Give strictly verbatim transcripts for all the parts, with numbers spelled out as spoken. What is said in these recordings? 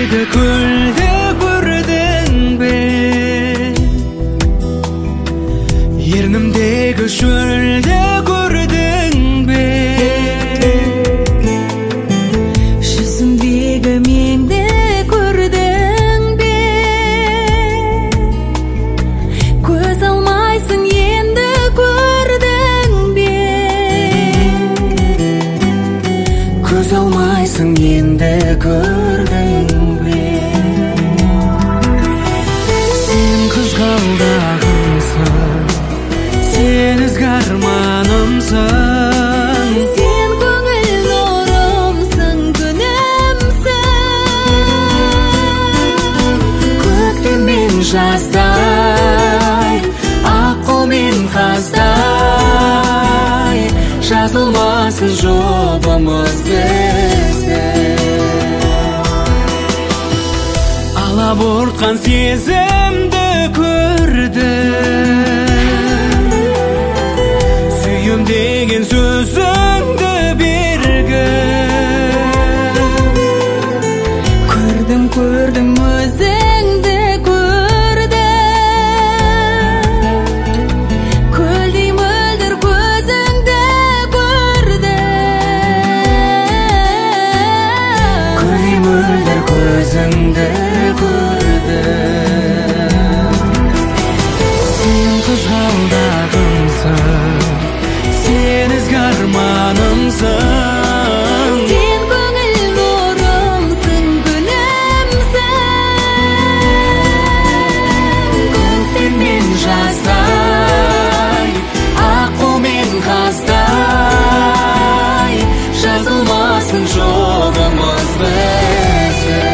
Ернімдегі көлде көрдің бе? Ернімдегі шөлде көрдің бе? Жүзімдегі меңді көрдің бе? Көз алмайсың енді көрдің бе? Көз алмайсың енді көрдің бе? Сен қызғалдағымсың, сен ізгі арманымсың, Сен көңіл нұрымсың, күнімсің. көктем мен жаздай, аққу мен қаздай, жазылмасын жобамыз біздің. Алабортқан сезімді көрдім, сүйем деген сөзіңді бергім. Көрдім, көрдім, өзіңді көрдім. Көлдей мөлдір көзіңді көрдім. Көлдей мөлдір көзіңді көрдім. Сен қызғалдағымсың, сен ізгі арманымсың, Сен көңіл нұрымсың, күнімсің. көктем мен жаздай, аққу мен қаздай, жазылмасын жолымыз біздің.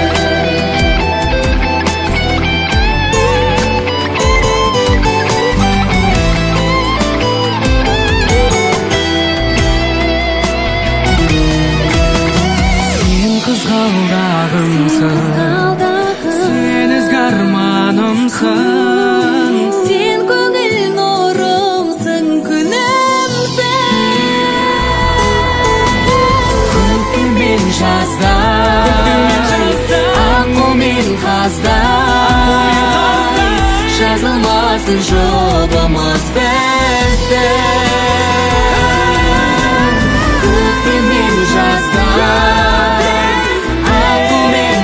Сен қызғалдағымсың, сен ізгі арманымсың, Сен көңіл нұрымсың, күнімсің. көктем мен жаздай, аққу мен қаздай, жазылмасын жобамыз біздің. Көктем мен жаздай, аққу мен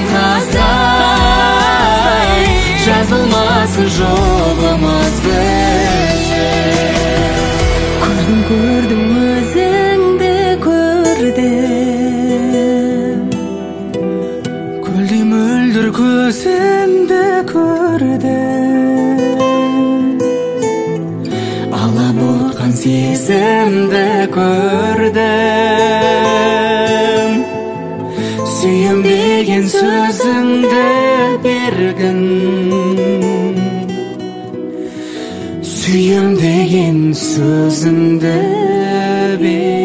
қаздай, жазылмасын жобамыз біздің. Көрдім, көрдім, өзіңді көрдім. Көлдей мөлдір көзіңді көрдім. Алабортқан сезімді көрдім. Сүйем деген сөзіңді бергін. Сүйем деген сөзіңді бергін.